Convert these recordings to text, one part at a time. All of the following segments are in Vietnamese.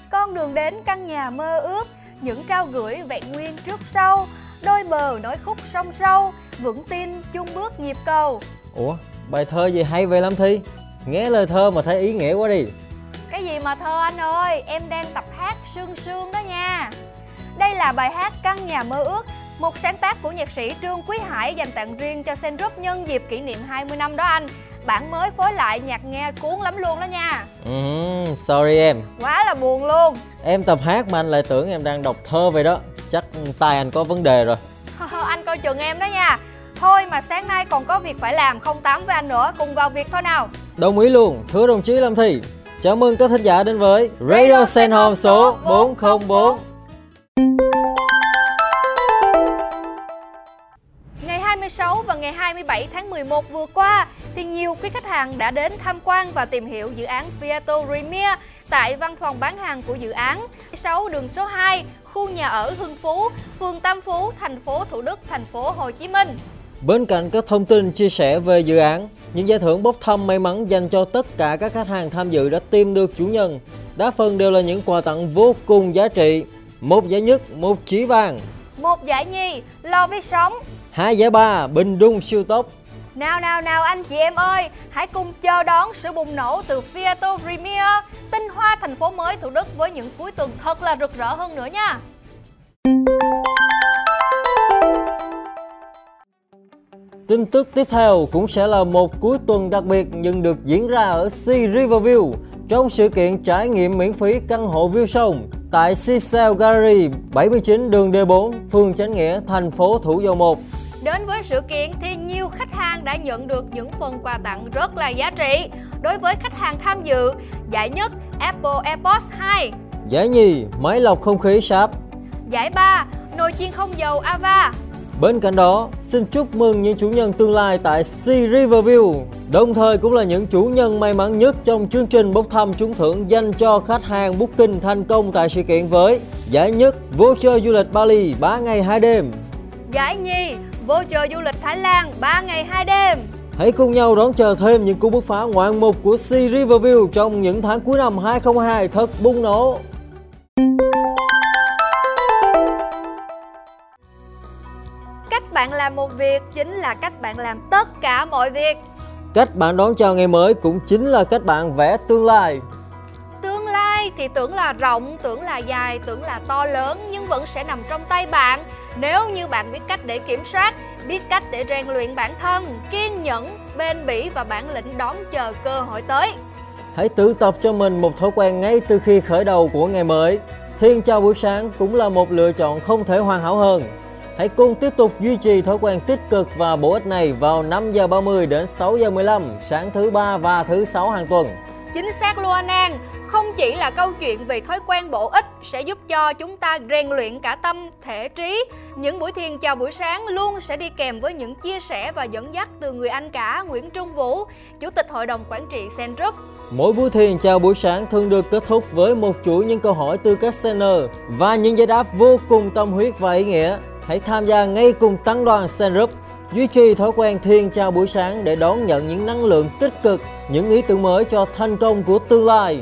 con đường đến căn nhà mơ ước, những trao gửi vẹn nguyên trước sau, đôi bờ nối khúc sông sâu, vững tin chung bước nhịp cầu. Ủa, bài thơ gì hay vậy Lâm Thi? Nghe lời thơ mà thấy ý nghĩa quá đi. Cái gì mà thơ anh ơi, em đang tập hát sương sương đó nha. Đây là bài hát Căn Nhà Mơ Ước, một sáng tác của nhạc sĩ Trương Quý Hải dành tặng riêng cho Sengroup nhân dịp kỷ niệm 20 năm đó anh. Bản mới phối lại nhạc nghe cuốn lắm luôn đó nha. Sorry em. Quá là buồn luôn. Em tập hát mà anh lại tưởng em đang đọc thơ vậy đó. Chắc tai anh có vấn đề rồi. Anh coi chừng em đó nha. Thôi mà sáng nay còn có việc phải làm, không tám với anh nữa, cùng vào việc thôi nào. Đồng ý luôn, thưa đồng chí Lâm Thi. Chào mừng các thính giả đến với Radio Sen Home số 404. Ngày 26 và ngày 27 tháng 11 vừa qua thì nhiều quý khách hàng đã đến tham quan và tìm hiểu dự án Fiat Premier tại văn phòng bán hàng của dự án 6 đường số 2, khu nhà ở Hưng Phú, phường Tam Phú, thành phố Thủ Đức, thành phố Hồ Chí Minh. Bên cạnh các thông tin chia sẻ về dự án, những giải thưởng bốc thăm may mắn dành cho tất cả các khách hàng tham dự đã tìm được chủ nhân. Đa phần đều là những quà tặng vô cùng giá trị. 1 giải nhất, 1 chỉ vàng. 1 giải nhì, lo viết sống. 2 giải ba, bình đung siêu tốc. Nào anh chị em ơi, hãy cùng chờ đón sự bùng nổ từ Fiat Premier, tinh hoa thành phố mới Thủ Đức với những cuối tuần thật là rực rỡ hơn nữa nha. Tin tức tiếp theo cũng sẽ là một cuối tuần đặc biệt nhưng được diễn ra ở Sea Riverview trong sự kiện trải nghiệm miễn phí căn hộ view sông tại Seashell Gallery 79 đường D4, phường Chánh Nghĩa, thành phố Thủ Dầu Một. Đến với sự kiện thì nhiều khách hàng đã nhận được những phần quà tặng rất là giá trị. Đối với khách hàng tham dự, giải nhất Apple AirPods 2, giải nhì máy lọc không khí Sharp, giải ba nồi chiên không dầu Ava. Bên cạnh đó, xin chúc mừng những chủ nhân tương lai tại Sea Riverview, đồng thời cũng là những chủ nhân may mắn nhất trong chương trình bốc thăm trúng thưởng dành cho khách hàng booking thành công tại sự kiện với giải nhất voucher du lịch Bali 3 ngày 2 đêm, giải nhì voucher du lịch Thái Lan 3 ngày 2 đêm. Hãy cùng nhau đón chờ thêm những cú bứt phá ngoạn mục của Sea Riverview trong những tháng cuối năm 2022 thật bùng nổ. Cách bạn làm một việc chính là cách bạn làm tất cả mọi việc. Cách bạn đón chào ngày mới cũng chính là cách bạn vẽ tương lai. Tương lai thì tưởng là rộng, tưởng là dài, tưởng là to lớn nhưng vẫn sẽ nằm trong tay bạn. Nếu như bạn biết cách để kiểm soát, biết cách để rèn luyện bản thân, kiên nhẫn, bền bỉ và bản lĩnh đón chờ cơ hội tới. Hãy tự tập cho mình một thói quen ngay từ khi khởi đầu của ngày mới. Thiên chào buổi sáng cũng là một lựa chọn không thể hoàn hảo hơn. Hãy cùng tiếp tục duy trì thói quen tích cực và bổ ích này vào 5 giờ 30 đến 6 giờ 15 sáng thứ ba và thứ sáu hàng tuần. Chính xác luôn anh An. Không chỉ là câu chuyện về thói quen bổ ích sẽ giúp cho chúng ta rèn luyện cả tâm, thể, trí. Những buổi thiền chào buổi sáng luôn sẽ đi kèm với những chia sẻ và dẫn dắt từ người anh cả Nguyễn Trung Vũ, Chủ tịch Hội đồng Quản trị Sengroup. Mỗi buổi thiền chào buổi sáng thường được kết thúc với một chuỗi những câu hỏi từ các sender và những giải đáp vô cùng tâm huyết và ý nghĩa. Hãy tham gia ngay cùng tăng đoàn Sengroup, duy trì thói quen thiền chào buổi sáng để đón nhận những năng lượng tích cực, những ý tưởng mới cho thành công của tương lai.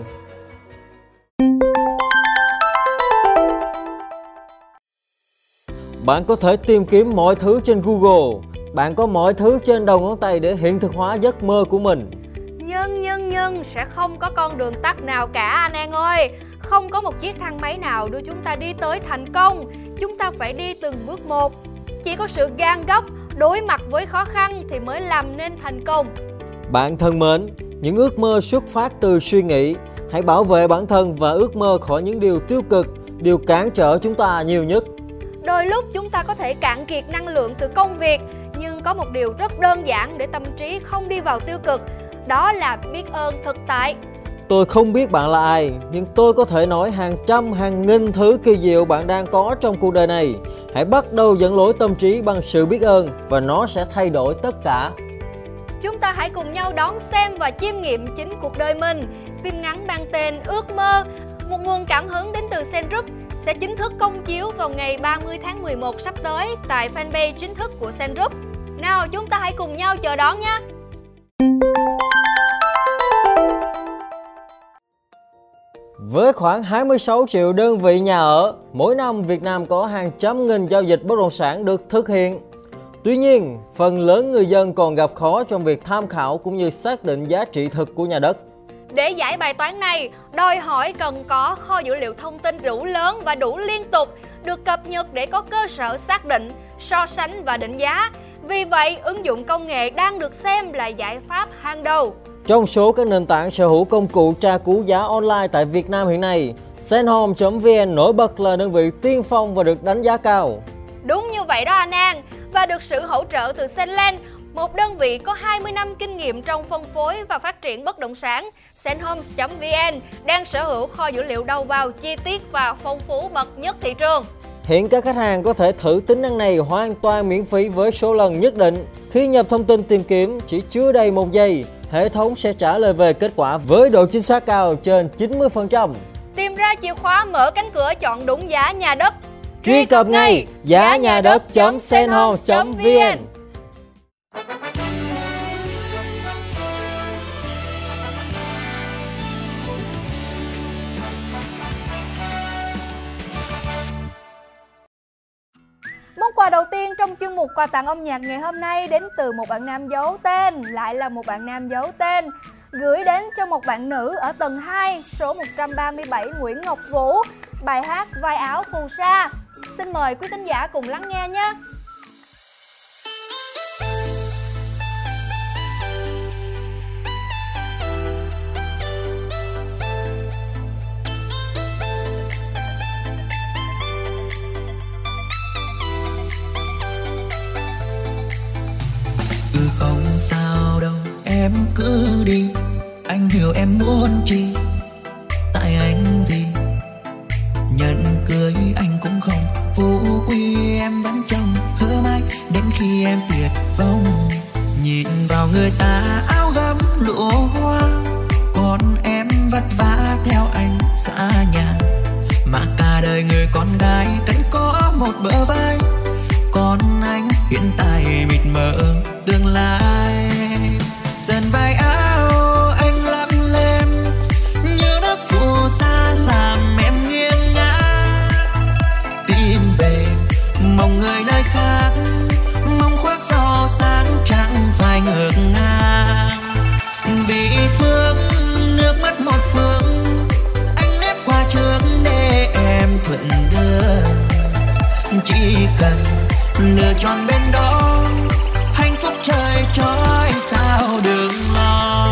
Bạn có thể tìm kiếm mọi thứ trên Google. Bạn có mọi thứ trên đầu ngón tay để hiện thực hóa giấc mơ của mình. Nhưng sẽ không có con đường tắt nào cả anh An ơi. Không có một chiếc thang máy nào đưa chúng ta đi tới thành công. Chúng ta phải đi từng bước một. Chỉ có sự gan góc, đối mặt với khó khăn thì mới làm nên thành công. Bạn thân mến, những ước mơ xuất phát từ suy nghĩ. Hãy bảo vệ bản thân và ước mơ khỏi những điều tiêu cực, điều cản trở chúng ta nhiều nhất. Đôi lúc chúng ta có thể cạn kiệt năng lượng từ công việc, nhưng có một điều rất đơn giản để tâm trí không đi vào tiêu cực, đó là biết ơn thực tại. Tôi không biết bạn là ai, nhưng tôi có thể nói hàng trăm, hàng nghìn thứ kỳ diệu bạn đang có trong cuộc đời này. Hãy bắt đầu dẫn lối tâm trí bằng sự biết ơn và nó sẽ thay đổi tất cả. Chúng ta hãy cùng nhau đón xem và chiêm nghiệm chính cuộc đời mình. Phim ngắn mang tên Ước mơ, một nguồn cảm hứng đến từ Sengroup, sẽ chính thức công chiếu vào ngày 30 tháng 11 sắp tới tại fanpage chính thức của Sengroup. Nào chúng ta hãy cùng nhau chờ đón nhé! Với khoảng 26 triệu đơn vị nhà ở, mỗi năm Việt Nam có hàng trăm nghìn giao dịch bất động sản được thực hiện. Tuy nhiên, phần lớn người dân còn gặp khó trong việc tham khảo cũng như xác định giá trị thực của nhà đất. Để giải bài toán này, đòi hỏi cần có kho dữ liệu thông tin đủ lớn và đủ liên tục, được cập nhật để có cơ sở xác định, so sánh và định giá. Vì vậy, ứng dụng công nghệ đang được xem là giải pháp hàng đầu. Trong số các nền tảng sở hữu công cụ tra cứu giá online tại Việt Nam hiện nay, Senhome.vn nổi bật là đơn vị tiên phong và được đánh giá cao. Đúng như vậy đó anh An, và được sự hỗ trợ từ Senland, một đơn vị có 20 năm kinh nghiệm trong phân phối và phát triển bất động sản. Senhome.vn đang sở hữu kho dữ liệu đầu vào chi tiết và phong phú bậc nhất thị trường. Hiện các khách hàng có thể thử tính năng này hoàn toàn miễn phí với số lần nhất định. Khi nhập thông tin tìm kiếm chỉ chưa đầy 1 giây, hệ thống sẽ trả lời về kết quả với độ chính xác cao trên 90%. Tìm ra chìa khóa mở cánh cửa chọn đúng giá nhà đất. Truy cập ngay giá nhà đất.senhome.vn. Món quà đầu tiên trong chuyên mục quà tặng âm nhạc ngày hôm nay đến từ một bạn nam giấu tên, lại là một bạn nam giấu tên, gửi đến cho một bạn nữ ở tầng 2, số 137 Nguyễn Ngọc Vũ, bài hát Vai áo phù sa. Xin mời quý thính giả cùng lắng nghe nhé. Không sao đâu em cứ đi, anh hiểu em muốn chi. Tại anh vì nhận cưới anh cũng không phú quý, em vẫn trong hứa mãi đến khi em tuyệt vọng. Nhìn vào người ta áo gấm lụa hoa, còn em vất vả theo anh xa nhà. Mà cả đời người con gái cần có một bờ vai, còn anh hiện tại mịt mờ tương lai. Dần vai áo anh lắm lên như nước phù sa làm em nghiêng ngã. Tìm về mong người nơi khác, mong khoác gió sáng chẳng phải ngược ngang. Vì thương nước mắt một phương, anh nếp qua trước để em thuận đường. Chỉ cần lựa chọn bên đó, hạnh phúc trời cho anh sao đừng lo.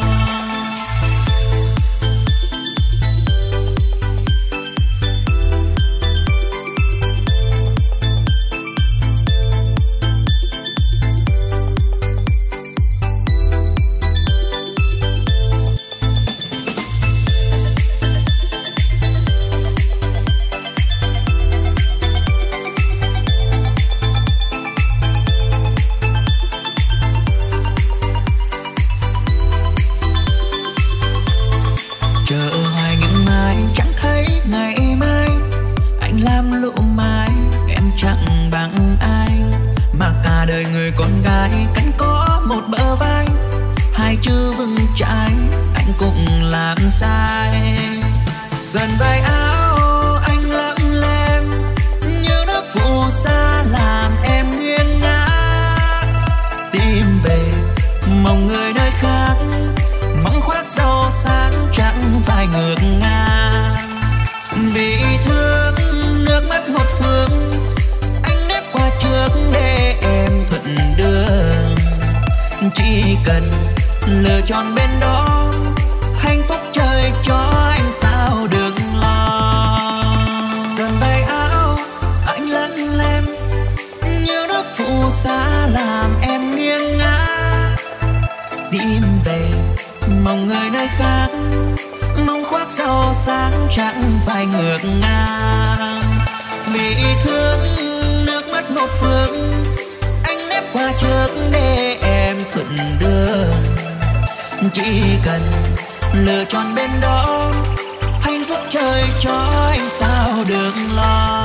Con gái cần có một bờ vai, hai chữ vững chãi anh cũng làm sai. Dần vai áo anh lắm lên như nước phù sa làm em nghiêng ngã. Tìm về mong người nơi khác, mong khoác gió sáng chẳng phải ngược ngang. Vì thương nước mắt một phương, anh nếp qua trước để em thuận đường. Chỉ cần lựa chọn bên đó, hạnh phúc trời cho anh sao đừng lo. Dần vai áo anh lẫn lem như nước phù sa làm em nghiêng ngã. Tìm về mong người nơi khác, mong khoác gió sáng chẳng phải ngược ngang. Vì thương nước mắt một phương, anh nếp qua trước để em thuận đường. Chỉ cần lựa chọn bên đó, hạnh phúc trời cho anh sao đừng lo.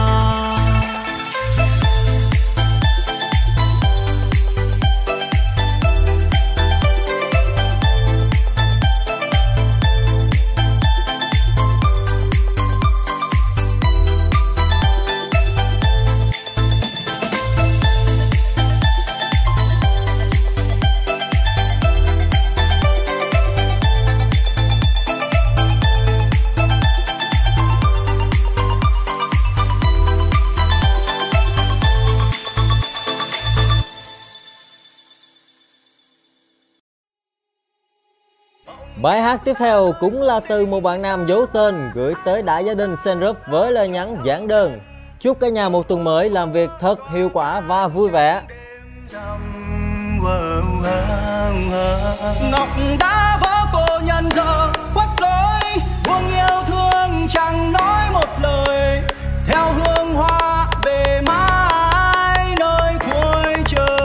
Bài hát tiếp theo cũng là từ một bạn nam giấu tên gửi tới đại gia đình Senrup với lời nhắn giản đơn: chúc cả nhà một tuần mới làm việc thật hiệu quả và vui vẻ. Ngọc đã vỡ cô nhân giờ khuất lối, buông yêu thương chẳng nói một lời, theo hương hoa về mãi nơi cuối trời.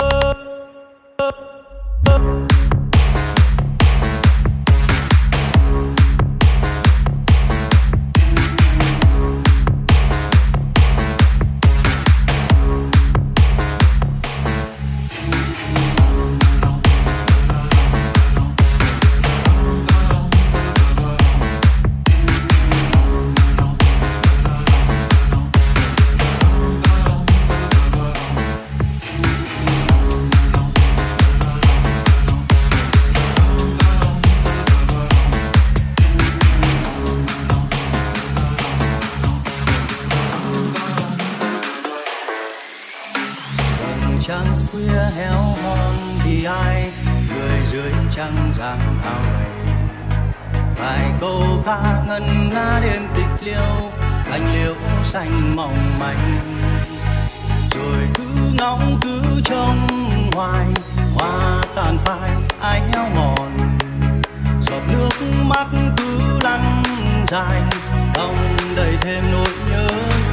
Trăng khuya héo hon vì ai người dưới trăng giang hào gầy, vài câu ca ngân nga đêm tịch liêu, cành liễu xanh mỏng manh, rồi cứ ngóng cứ trông hoài hoa tàn phai ai héo mòn, giọt nước mắt cứ lăn dài đong đầy thêm nỗi nhớ.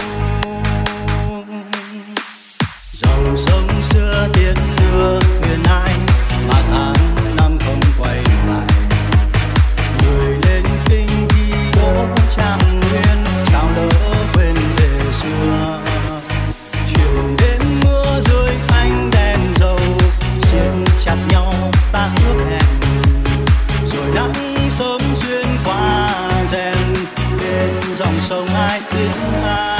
Dòng sông xưa tiến đưa thuyền ai mà tháng năm không quay lại, người lên kinh đi đỗ Trạng Nguyên sao lỡ quên về xưa. Chiều đến mưa rơi ánh đèn dầu siết chặt nhau ta ước hẹn, rồi nắng sớm xuyên qua rèn bên dòng sông ai tiếng ai.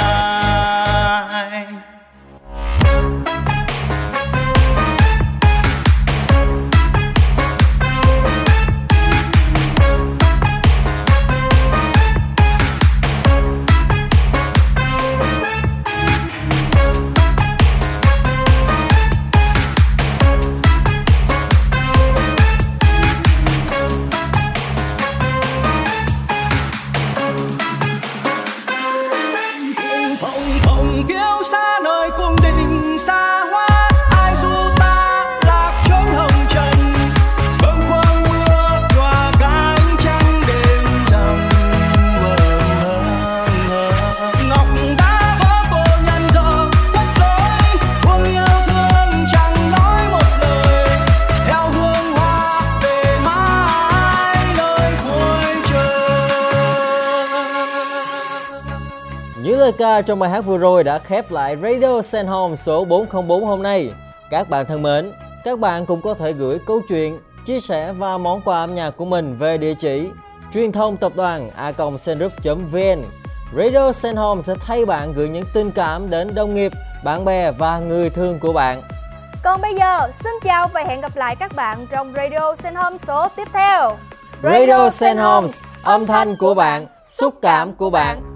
Những lời ca trong bài hát vừa rồi đã khép lại Radio Sen Home số 404 hôm nay. Các bạn thân mến, các bạn cũng có thể gửi câu chuyện, chia sẻ và món quà âm nhạc của mình về địa chỉ truyền thông tập đoàn @senrup.vn. Radio Sen Home sẽ thay bạn gửi những tình cảm đến đồng nghiệp, bạn bè và người thương của bạn. Còn bây giờ, xin chào và hẹn gặp lại các bạn trong Radio Sen Home số tiếp theo. Radio Sen Home, âm thanh của bạn, xúc cảm của bạn.